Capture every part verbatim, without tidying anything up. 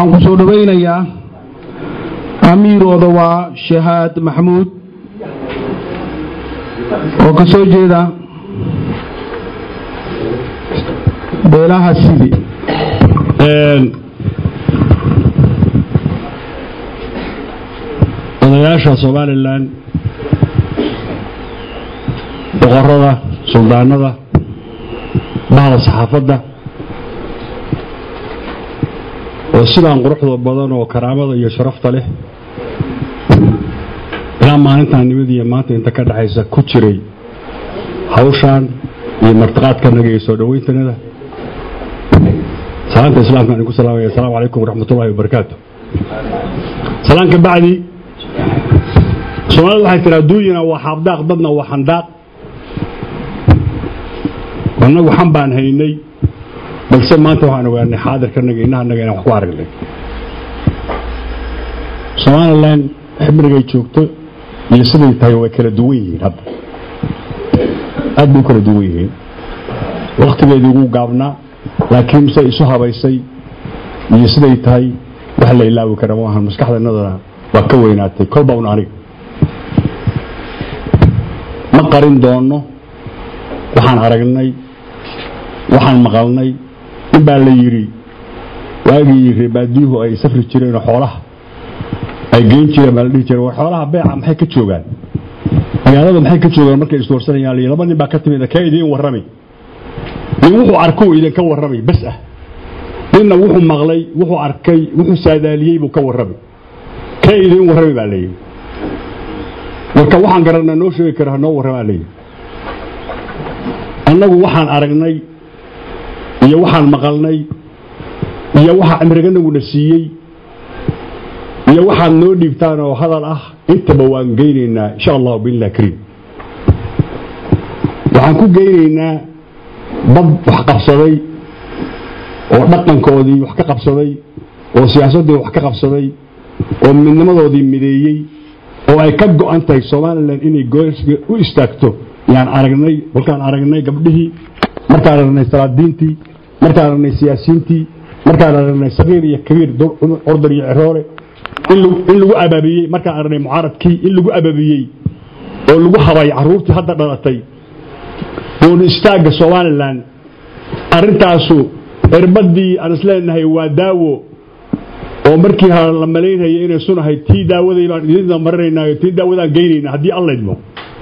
waxaan ku soo dhaweynayaa amiirooda waa Shahaad Maxamuud oo ka soo jeeda beelaha Sibi een odayaasha Somaliland boqorada suldaanada bahda saxaafadda oo sidaan quruxda badan oo karaamada iyo sharafta leh ilaa maalintan nibadiya maanta inta ka dhaxaysa ku jiray hawshan iyo martaqaadka naga iyo soo dhaweyntanada salaanta islaamka aan ku salaamay assalaamu alaykum waraxmatullaahi wabarakaatuh salaanka bacdi Soomaalidu waxay tiraa duunyana waa xabdaaq dadna waa xandaaq anagu waxaan baan haynay balse maanta waxaan ogaanay xaadirka naga inaha naga inaan wax ku aragnay Somaliland xibnigay joogto iyo siday tahay way kala duwan yihiin hadda aad bay kala duwan yihiin waqtigeedii ugu gaabnaa laakiin say isu habaysay iyo siday tahay wax la ilaawi karo maahan maskaxdanadana waa ka weynaatay kolba un aniga ma qarin doono waxaan aragnay waxaan maqalnay in baa la yiri waagii reebaadihu ay safri jireen xoolaha ay geyn jireen bal dhig jireen xoolaha beeca maxay ka joogaan magaalada maxay ka joogaan markay is warsanayaan laba nin baa ka timid ka idin warramay in wuxuu arko idin ka warramay bas ah inna wuxuu maqlay wuxuu arkay wuxuu saadaaliyay buu ka warramay ka idin warramay baa leeyahay marka waxaan garanaa noo sheegi karaa noo warramay leeyahay annagu waxaan aragnay iyo waxaan maqalnay iyo waxa amriganagu nasiiyay iyo waxaan noo dhiibtaan oo hadal ah intaba waan geynaynaa insha Allah billaah kariim waxaan ku geynaynaa dad wax qabsaday oo dhaqankoodii wax ka qabsaday oo siyaasadii wax ka qabsaday oo midnimadoodii mideeyay oo ay ka go'an tahay Soomaaliland inay go'aanka u istaagto yaan aragnay walkaan aragnay gabdhihii markaan aragnay salaadiintii markaan aragnay siyaasiyiintii markaan aragnay sagiir iyo kabiir ordan iyo ciroole in lagu abaabiyay markaan aragnay mucaaradkii in lagu abaabiyay oo lagu habay caruurtii hadda dhalatay oo istaaga Soomaaliland arintaasu irbadii aan isleenahay waa daawo oo markii la maleynayay inay sunahay tii daawada ilaa idin maraynayo tii daawada geynayna hadii Allah idmo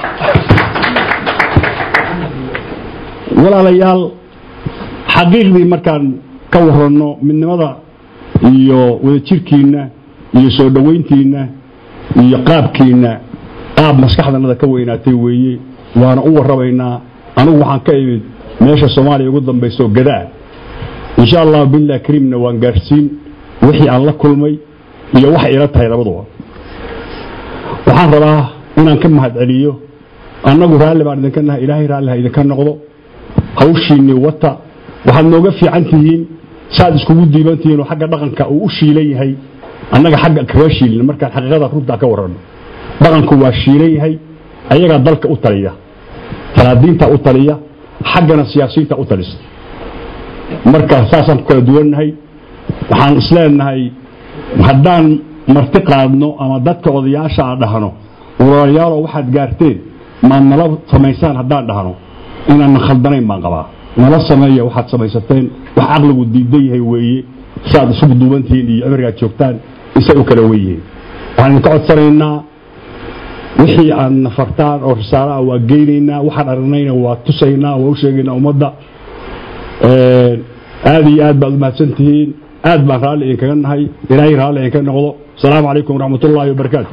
walaalayaal xaqiiqdii markaan ka warrano midnimada iyo wadajirkiina iyo soo dhaweyntiina iyo qaabkiina qaab maskaxdanada ka weynaatay weeye waana u warrabaynaa anigu waxaan ka imid meesha Soomaaliya ugu dambayso gadaa insha Allah billaah kariimna waan gaarsiin wixii aan la kulmay iyo wax ila tahay labaduba waxaan rabaa inaan ka mahad celiyo annagu raalli baan idinka nahay ilaahay raalli ha idinka noqdo hawshiini wata waxaad nooga fiican tihiin saad iskugu diibantihiin oo xagga dhaqanka uu u shiilan yahay annaga xagga kaga shiilin markaan xaqiiqada runta ka warrano dhaqanku waa shiilan yahay ayaga dalka u taliya salaadiinta u taliya xaggana siyaasiyiinta u talisa marka saasan kala duwanahay waxaan isleenahay haddaan marti qaadno ama dadka odayaasha aan dhahno walaalayaal waxaad gaarteen ma nala samaysaan haddaan dhahno inaan khaldanayn baan qabaa nala sameeyo waxaad samaysateen wax aqligu diiday yahay weeye saad isugu duubantiin iyo amriga joogtaan isay u kala weeyeen waxaan ka codsanaynaa wixii aan nafartaan oo risaalaha waa geynaynaa waxaan aragnayna waa tusaynaa waa u sheegaynaa ummadda ee aad iyo aad baad mahadsantihiin aad baan raalli idinkaga nahay ilaahay raalli idinka noqdo asalaamu calaykum waraxmatullaahi wabarakaatu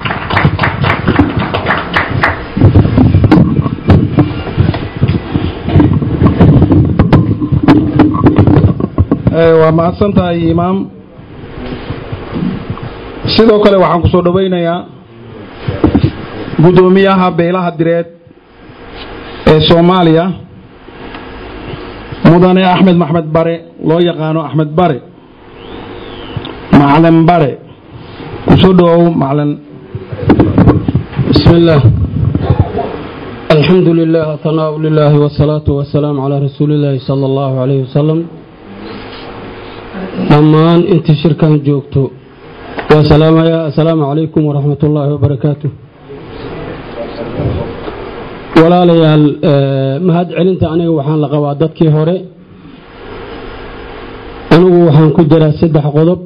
waa mahadsantahay imaam sidoo kale waxaan ku soo dhaweynayaa gudoomiyaha beelaha direed ee Soomaaliya mudane Axmed Maxmed Bare loo yaqaano Axmed Bare macalin Bare ku soo dhaw macalin bismillah alhamdulillah tanaw lillahi wassalatu wassalamu ala rasulillahi sallallahu alayhi wasallam dhammaan intii shirkan joogto waa salaamaya assalaamu calaykum waraxmatullaahi wabarakaatuh walaalayaal mahad celinta aniga waxaan la qabaa dadkii hore anigu waxaan ku jiraa saddex qodob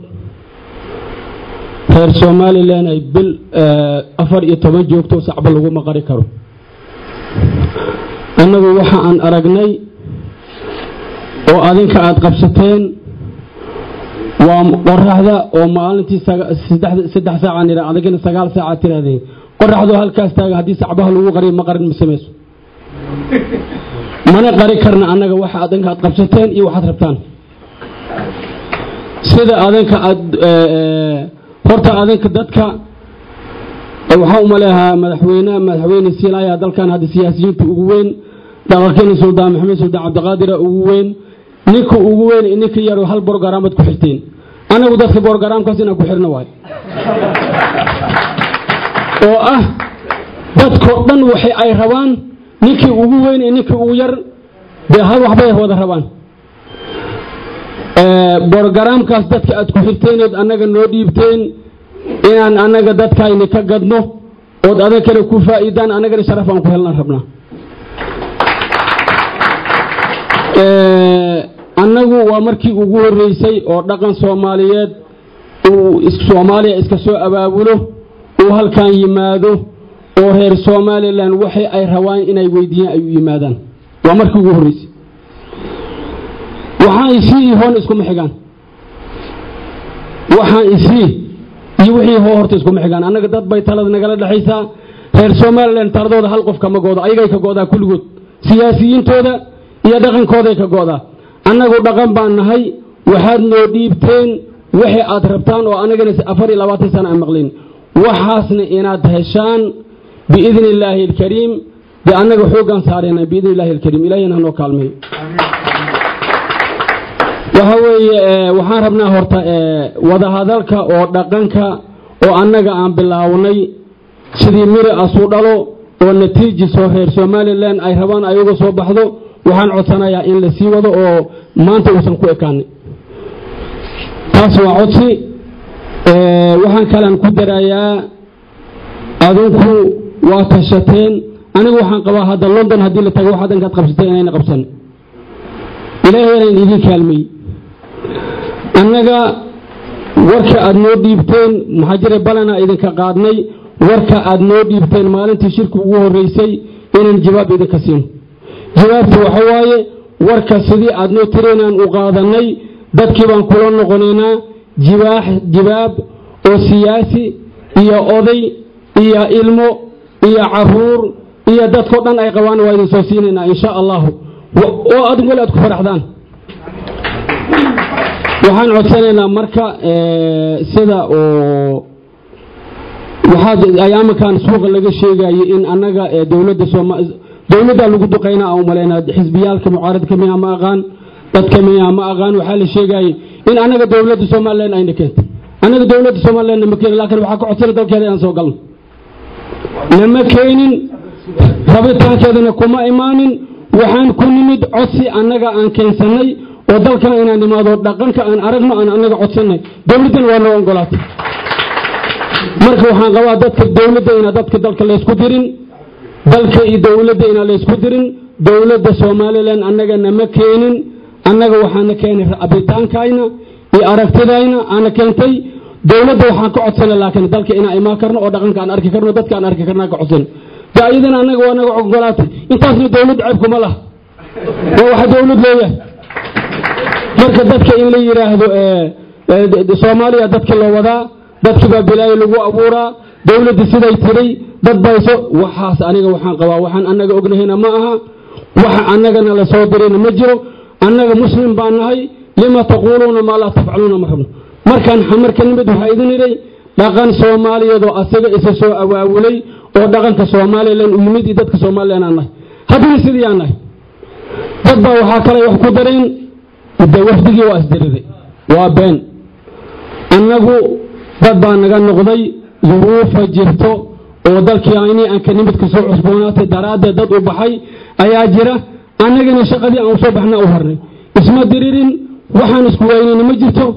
reer Soomaaliland ay bil afar iyo toban joogto sacba lagu maqari karo anagu waxa aan aragnay oo adinka aad qabsateen waa qoraxda oo maalintii saddex saac nira adagina sagaal saac tiraadeen qoraxdu halkaas taaga hadii sacbaha lagu qariyo ma qarin misameeso mana qari karna anaga waxa adinka aad qabsateen iyo waxaad rabtaan sida adinka aad horta adinka dadka waxa u maleeyahay madaxweynaha madaxweyne Silaaya dalkan hadda siyaasiyiinta ugu weyn dhaqankeena Suldaan Maxamed Suldaan Cabdiqaadir ugu weyn ninka ugu weyn ninka yar hal barnaamij ku xirteen anagu dadka barnaamijkaas inaan ku xirno waay oo ah dadko dhan waxay ay rabaan ninka ugu weyn ninka ugu yar de hal wax bay wada rabaan ee barnaamijkaas dadka aad ku xirteen anaga noo dhiibteen inaan anaga dadkayna ka gadno oo adag kale ku faa'iidaan anaga sharaf aan ku helnaa rabnaa ee anagu waa markii ugu horeysay oo dhaqan Soomaaliyeed uu Soomaaliya iska soo abaabulo oo halkan yimaado oo reer Soomaaliland waxay ay rabaan inay weydiiyaan ay u yimaadaan waa markii ugu horeysay waxaan isii hoon isku xigaan waxaan isii iyo wixii horta isku xigaan anaga dad bay talada nagala dhaxaysaa reer Soomaaliland taladooda hal qof kama goodo ayagay ka goodaa kulligood siyaasiyiintooda iyo dhaqankooda ka goodaa anagu dhaqan baan nahay waxaad noo dhiibteen wixii aad rabtaan oo anagana afar iyo labaatan sano aan maqlin waxaasna inaad heshaan biidin illaahi alkariim de anaga xoogan saareenay biidin illaahi alkariim ilaahina noo kaalmeeyo waxa weeye waxaan rabnaa horta wada hadalka oo dhaqanka oo anaga aan bilaawnay sidii miri asu dhalo oo natiijo soo reer Soomaaliland ay rabaan ayaga soo baxdo waxaan codsanayaa in la sii wado oo maanta uusan ku ekaanay taas waa codsi ee waxaan kalan ku darayaa adinku waa tashateen anigu waxaan qabaa hadda London hadii la tago waxaad inkaad qabsatay inayna qabsan ilaahay inay idin kaalmay annaga warka aad noo dhiibteen muhaajir balana idinka qaadnay warka aad noo dhiibteen maalintii shirku ugu horeysay inaan jawaab idinka siin jawaabtu waxa waaye warka sidii aad noo tireenaan u qaadanay dadkii baan kula noqonaynaa jibaax jibaab oo siyaasi iyo oday iyo ilmo iyo caruur iyo dadko dhan ay qabaan waa idin soo siinayna insha Allah oo aad walaad ku faraxdaan waxaan codsanaynaa marka sida oo waxaad ayaamakan suuqa laga sheegay in anaga dawladda Soomaaliya dawladda lagu duqeynaa oo maleynaa xisbiyaalka mucaaradka miya ma aqaan dadka miya ma aqaan waxa la sheegay in anaga dawladda Soomaaliland ay keentay anaga dawladda Soomaaliland ma keenin laakiin waxa ka codsanay dalkeeda aan soo galno lama keenin rabitaankeedana kuma imaanin waxaan ku nimid codsi anaga aan keensanay oo dalkan inaan nimaado dhaqanka aan aragno aan anaga codsanay dawladdan waa noo ogolaatay marka waxaan qabaa dadka dawladda ina dadka dalka la isku dirin dalka iyo dawladda ina la isku dirin dawladda Soomaaliland anaga nama keenin anaga waxaan keenay rabitaankayna iyo aragtidayna aan keentay dawladda waxaan ka codsanay laakiin dalka ina ima karno oo dhaqanka aan arki karno dadka aan arki karnaa ka codsan daayidana anaga waa naga ogolaatay intaasna dawladda ceeb kuma laha waa waxa dawlad leeyahay marka dadka in la yiraahdo ee Soomaaliya dadka loo wadaa dadka baa bilaay lagu abuuraa dawladda siday tiray dad bayso waxaas aniga waxaan qabaa waxaan anaga ognahayna ma aha waxa anagana la soo dirayna ma jiro anaga muslim baan nahay lima taquluna ma la tafcaluna marhabna markaan xamarka nimid waxa idin iray dhaqan Soomaaliyeed oo asaga isa soo awaawulay oo dhaqanka Soomaaliland u yimid dadka Soomaaliland aan nahay hadii sidii aan nahay dad baa waxa kale wax ku dareen wafdigii waa isdiriday waa been anagu dad baa naga noqday duruufa jirto oo dalkii ayni aan ka nimid ka soo cusboonaatay daraadda dad u baxay ayaa jira anagana shaqadii aan soo baxna u harnay isma diririn waxaan isku weynayna ma jirto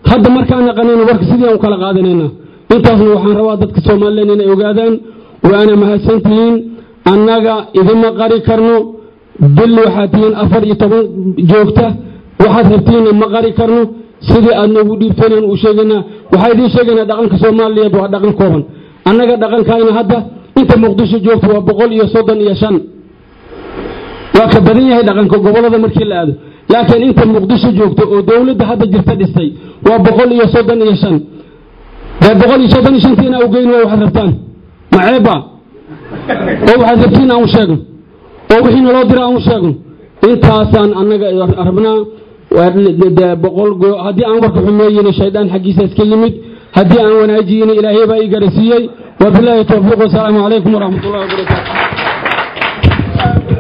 hadda markaan naqanayno warka sidii aan kala qaadanayna intaasna waxaan rabaa dadka Soomaaliyeed inay ogaadaan waana mahadsantihiin annaga idima qari karno bil waxaatiin afar iyo toban joogta waxaad rabtiin ma qari karno sidii aad nagu dhiibteen u sheegana waxay idin sheegana dhaqanka Soomaaliyeed waa dhaqan kooban annaga dhaqankayna hadda inta Muqdisho joogto waa boqol iyo soddon iyo shan waa ka badan yahay dhaqanka gobolada markii la aado laakiin inta Muqdisho joogto oo dawladda hadda jirta dhisay waa boqol iyo soddon iyo shan da boqol iyo soddon iyo shan tina u geyn waa waxaad rabtaan maceeba oo waxaad rabtiin aan u sheegno oo wixii naloo dira aan u sheegno intaasaan annaga rabnaa waa boqol haddii aan warka xumeeyeen shaydaan xaqiisa iska yimid haddii aan wanaajiyeen ilaahay baa ii garasiiyay wabillahi tawfiiq wa salaamu calaykum wa rahmatullahi wa barakaatuh